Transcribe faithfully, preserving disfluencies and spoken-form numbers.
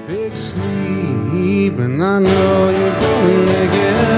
big sleep, and I know you're gonna get